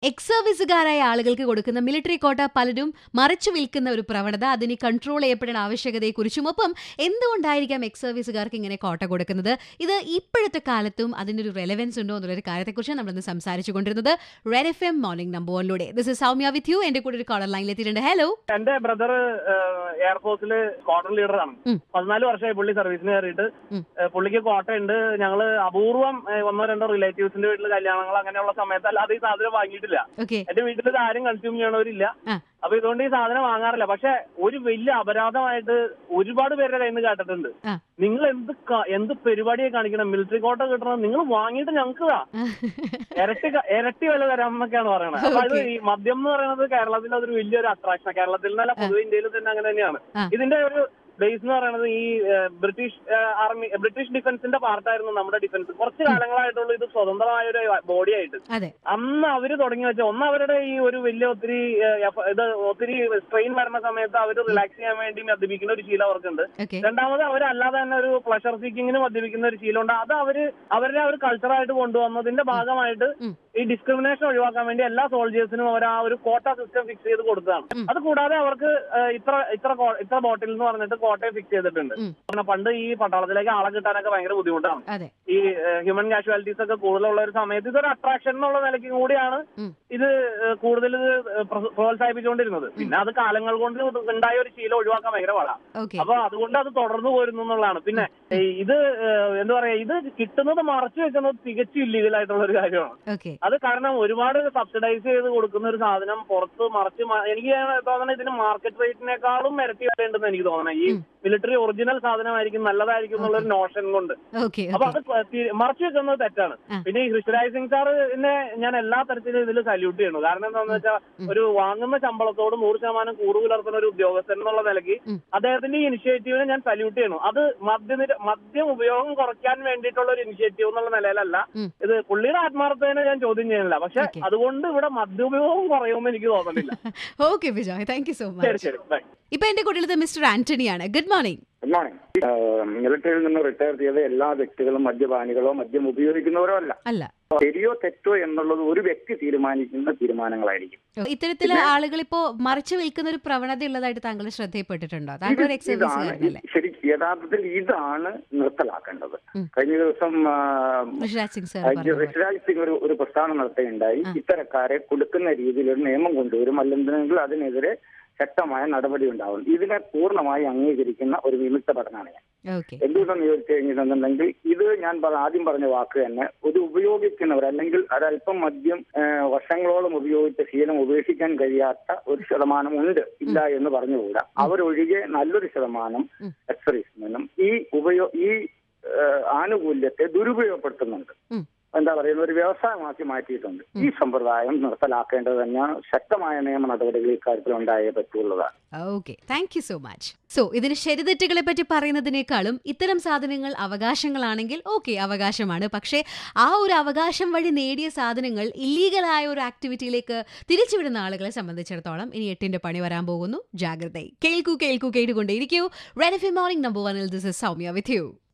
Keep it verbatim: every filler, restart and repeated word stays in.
X സർവീസുകാരായ ആളുകൾക്ക് കൊടുക്കുന്ന military കോട്ട പലരും മറച്ചു വിൽക്കുന്ന ഒരു പ്രവണത, അതിന് കൺട്രോൾ ചെയ്യപ്പെടേണ്ട ആവശ്യകതയെക്കുറിച്ചും, ഒപ്പം എന്തുകൊണ്ടായിരിക്കാം എക്സ് സർവീസുകാർക്ക് ഇങ്ങനെ കോട്ട കൊടുക്കുന്നത്, ഇത് ഇപ്പോഴത്തെ കാലത്തും അതിൻ്റെ ഒരു റെലവൻസ് ഉണ്ടോ എന്നുള്ളൊരു കാര്യത്തെക്കുറിച്ച് നമ്മളിന്ന് സംസാരിച്ചു കൊണ്ടിരുന്നത് red F M morning number വണ്ണിലൂടെ. This is Soumya with you. എന്റെ കൂടെ ഒരു കോളർ ലൈനിൽ എത്തിയിട്ടുണ്ട്. ഹലോ. എന്റെ ബ്രദർ എയർഫോഴ്സിൽ സ്ക്വാഡ്രൺ ലീഡറാണ്. പതിനാല് വർഷമായി പുള്ളി സർവീസിന് കയറിയിട്ട്. പുള്ളിക്ക് കോട്ടയുണ്ട്. ഞങ്ങള് അപൂർവം ഒന്നോ രണ്ടോ റിലേറ്റീവ്സിന്റെ വീട്ടിൽ കല്യാണങ്ങൾ അങ്ങനെയുള്ള സമയത്ത് അല്ലാതെ ഈ സാധനം വാങ്ങിയിട്ടില്ല. എന്റെ വീട്ടിൽ ഇത് ആരും കൺസ്യൂം ചെയ്യണവരില്ല. അപ്പൊ ഇതുകൊണ്ട് ഈ സാധനം വാങ്ങാറില്ല. പക്ഷെ ഒരു വലിയ അപരാധമായിട്ട് ഒരുപാട് പേരുടെ കയ്യിൽ നിന്ന് കേട്ടിട്ടുണ്ട്. നിങ്ങൾ എന്ത് എന്ത് പരിപാടിയെ കാണിക്കണം, മിലിറ്ററി കോട്ട കിട്ടണം, നിങ്ങൾ വാങ്ങിയിട്ട് ഞങ്ങൾക്ക് ഇരട്ടി ഇരട്ടി വില തരാമെന്നൊക്കെയാണ് പറയണത്. അപ്പൊ അത് ഈ മദ്യം എന്ന് പറയുന്നത് കേരളത്തിൽ അതൊരു വലിയൊരു അട്രാക്ഷൻ. കേരളത്തിൽ നിന്നല്ല, പൊതുവെ ഇന്ത്യയിൽ തന്നെ അങ്ങനെ തന്നെയാണ്. ഇതിന്റെ ഒരു ബേസ് എന്ന് പറയുന്നത് ഈ ബ്രിട്ടീഷ് ആർമി, ബ്രിട്ടീഷ് ഡിഫൻസിന്റെ പാർട്ടായിരുന്നു നമ്മുടെ ഡിഫൻസ്. കുറച്ച് കാലങ്ങളായിട്ടുള്ള ഇത് സ്വതന്ത്രമായ ഒരു ബോഡി ആയിട്ട്. അന്ന് അവര് തുടങ്ങി വെച്ച ഒന്ന് അവരുടെ ഈ ഒരു വലിയ ഒത്തിരി ഇത് ഒത്തിരി സ്ട്രെയിൻ വരുന്ന സമയത്ത് അവർ റിലാക്സ് ചെയ്യാൻ വേണ്ടി മദ്യപിക്കുന്ന ഒരു ശീലം അവർക്കുണ്ട്. രണ്ടാമത് അവരല്ലാതെ തന്നെ ഒരു പ്ലഷർ സീക്കിങ്ങിന് മദ്യപിക്കുന്ന ഒരു ശീലമുണ്ട്. അത് അവര് അവരുടെ ഒരു കൾച്ചറായിട്ട് കൊണ്ടുവന്നതിന്റെ ഭാഗമായിട്ട് ഈ ഡിസ്ക്രിമിനേഷൻ ഒഴിവാക്കാൻ വേണ്ടി എല്ലാ സോൾജേഴ്സിനും അവർ ആ ഒരു കോട്ട സിസ്റ്റം ഫിക്സ് ചെയ്ത് കൊടുത്തതാണ്. അത് കൂടാതെ അവർക്ക് ഇത്ര ഇത്ര ഇത്ര ബോട്ടിൽ എന്ന് പറഞ്ഞിട്ട് കോട്ടയെ ഫിക്സ് ചെയ്തിട്ടുണ്ട്. പണ്ട് ഈ പട്ടാളത്തിലേക്ക് ആളെ കിട്ടാനൊക്കെ ഭയങ്കര ബുദ്ധിമുട്ടാണ്. ഈ ഹ്യൂമൻ കാഷ്വാലിറ്റീസ് ഒക്കെ കൂടുതലുള്ള ഒരു സമയത്ത് ഇതൊരു അട്രാക്ഷൻ എന്നുള്ള നിലയ്ക്ക് കൂടിയാണ് ഇത് കൂടുതൽ പ്രോത്സാഹിപ്പിച്ചുകൊണ്ടിരുന്നത്. പിന്നെ അത് കാലങ്ങൾ കൊണ്ട് ഉണ്ടായ ഒരു ശീലം ഒഴിവാക്കാൻ ഭയങ്കര പാടാണ്. അപ്പൊ അതുകൊണ്ട് അത് തുടർന്നു പോരുന്നു എന്നുള്ളതാണ്. പിന്നെ ഇത് എന്താ പറയാ, ഇത് കിട്ടുന്നത് മറച്ചു വെക്കുന്നത് തികച്ചും ഇല്ലീഗൽ ആയിട്ടുള്ള ഒരു കാര്യമാണ്. അത് കാരണം ഒരുപാട് സബ്സിഡൈസ് ചെയ്ത് കൊടുക്കുന്ന ഒരു സാധനം പുറത്ത് മറച്ച്, എനിക്ക് തോന്നണ ഇതിന് മാർക്കറ്റ് റേറ്റിനേക്കാളും ഇരട്ടി വിലയുണ്ടെന്ന് എനിക്ക് തോന്നണേ. ഈ മിലിറ്ററി ഒറിജിനൽ സാധനമായിരിക്കും നല്ലതായിരിക്കും എന്നുള്ളൊരു നോഷൻ കൊണ്ട്. അപ്പൊ അത് മറച്ചു വെക്കുന്നത് തെറ്റാണ്. പിന്നെ ഈ ഋഷിരാജ് സിംഗ് സാറിനെ ഞാൻ എല്ലാ തരത്തിലും ഇതിൽ സല്യൂട്ട് ചെയ്യണു. കാരണം എന്താണെന്ന് വെച്ചാൽ ഒരു വാങ്ങുന്ന ശമ്പളത്തോട് നൂറ് ശതമാനം കൂറു പുലർത്തുന്ന ഒരു ഉദ്യോഗസ്ഥൻ എന്നുള്ള നിലയ്ക്ക് അദ്ദേഹത്തിന്റെ ഈ ഇനിഷ്യേറ്റീവിനെ ഞാൻ സല്യൂട്ട് ചെയ്യണു. അത് മദ്യ മദ്യം ഉപയോഗം കുറയ്ക്കാൻ വേണ്ടിയിട്ടുള്ള ഒരു ഇനിഷ്യേറ്റീവ് എന്നുള്ള നിലയിലല്ല. ഇത് പുള്ളിയുടെ ആത്മാർത്ഥതയെ ഞാൻ ചോദ്യം ചെയ്യുന്നില്ല. പക്ഷെ അതുകൊണ്ട് ഇവിടെ മദ്യോപയോഗം കുറയുമെന്ന് എനിക്ക് തോന്നുന്നില്ല. Okay Vijay, thank you so much. ശരി ശരി ബൈ. ഇപ്പൊ എന്റെ കൂടെ മിസ്റ്റർ ആന്റണിയാണ്. Good morning. Good morning. മിലിറ്ററിയിൽ നിന്ന് റിട്ടയർ ചെയ്ത എല്ലാ വ്യക്തികളും മദ്യപാനികളോ മദ്യം ഉപയോഗിക്കുന്നവരോ അല്ല. അല്ല. ശരിയോ തെറ്റോ എന്നുള്ളത് ഒരു വ്യക്തി തീരുമാനിക്കുന്ന തീരുമാനങ്ങളായിരിക്കും. ഇത്തരത്തിലെ ആളുകൾ ഇപ്പോ മറിച്ചു വിൽക്കുന്ന ഒരു പ്രവണത ഉള്ളതായിട്ട് താങ്കൾ ശ്രദ്ധയിൽപ്പെട്ടിട്ടുണ്ടോ? താങ്കൾ ശരി, യഥാർത്ഥത്തിൽ ഇതാണ് നിർത്തലാക്കേണ്ടത്. കഴിഞ്ഞ ദിവസം ഋഷിരാജ് സിംഗ് ഒരു ഒരു പ്രസ്താവന നടത്തുകയുണ്ടായി. ഇത്തരക്കാരെ കൊടുക്കുന്ന രീതിയിൽ ഒരു നിയമം കൊണ്ടുവരും, അല്ലെങ്കിൽ അതിനെതിരെ ശക്തമായ നടപടി ഉണ്ടാവും. ഇതിനെ പൂർണ്ണമായി അംഗീകരിക്കുന്ന ഒരു വിമുക്ത പഠനമാണ് ഞാൻ. എന്തുകൊണ്ടെന്ന് ചോദിച്ചു കഴിഞ്ഞിട്ടുണ്ടെങ്കിൽ ഇത് ഞാൻ ആദ്യം പറഞ്ഞ വാക്ക് തന്നെ, ഒരു ഉപയോഗിക്കുന്നവർ അല്ലെങ്കിൽ ഒരല്പം മദ്യം വർഷങ്ങളോളം ഉപയോഗിച്ച ശീലം ഉപേക്ഷിക്കാൻ കഴിയാത്ത ഒരു ശതമാനം ഉണ്ട്, ഇല്ല എന്ന് പറഞ്ഞുകൂടാ. അവരൊഴികെ നല്ലൊരു ശതമാനം എക്സറീസ്മെനും ഈ ഉപയോ ഈ ആനുകൂല്യത്തെ ദുരുപയോഗപ്പെടുത്തുന്നുണ്ട്. എന്താ പറയുന്ന ഒരു വ്യവസായമാക്കി മാറ്റിയിട്ടുണ്ട്. ഈ സമ്പ്രദായം നിർത്തലാക്കേണ്ടത് തന്നെയാണ്. ശക്തമായ നിയമ നടപടികൾ ഇക്കാര്യത്തിൽ ഉണ്ടായേ പറ്റുള്ളതാണ്. Okay, thank you so much. So ഇതിന് ശരിതെറ്റുകളെ പറ്റി പറയുന്നതിനേക്കാളും ഇത്തരം സാധനങ്ങൾ അവകാശങ്ങളാണെങ്കിൽ ഓക്കെ, അവകാശമാണ്. പക്ഷേ ആ ഒരു അവകാശം വഴി നേടിയ സാധനങ്ങൾ ഇല്ലീഗലായ ഒരു ആക്ടിവിറ്റിയിലേക്ക് തിരിച്ചുവിടുന്ന ആളുകളെ സംബന്ധിച്ചിടത്തോളം ഇനി എട്ടിന്റെ പണി വരാൻ പോകുന്നു. ജാഗ്രത. കേൾക്കൂ കേൾക്കൂ കേട്ടുകൊണ്ടേയിരിക്കൂ. Red F M morning number വണ്ണിൽ this is Soumya with U.